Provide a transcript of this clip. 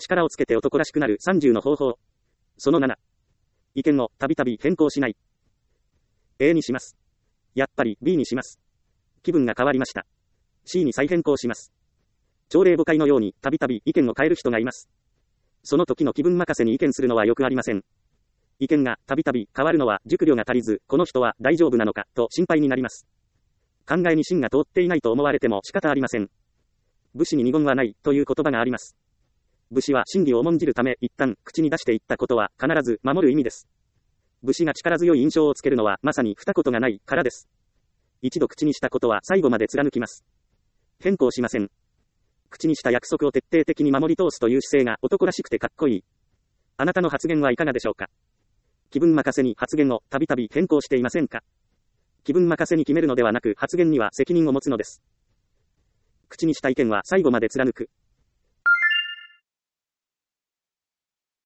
力をつけて男らしくなる30の方法。その7。意見をたびたび変更しない。A にします。やっぱり B にします。気分が変わりました。C に再変更します。朝令暮改のようにたびたび意見を変える人がいます。その時の気分任せに意見するのはよくありません。意見がたびたび変わるのは熟慮が足りず、この人は大丈夫なのかと心配になります。考えに芯が通っていないと思われても仕方ありません。武士に二言はないという言葉があります。武士は真理を重んじるため一旦口に出していったことは必ず守る意味です。武士が力強い印象をつけるのはまさに二言がないからです。一度口にしたことは最後まで貫きます。変更しません。口にした約束を徹底的に守り通すという姿勢が男らしくてかっこいい。あなたの発言はいかがでしょうか。気分任せに発言をたびたび変更していませんか。気分任せに決めるのではなく発言には責任を持つのです。口にした意見は最後まで貫く。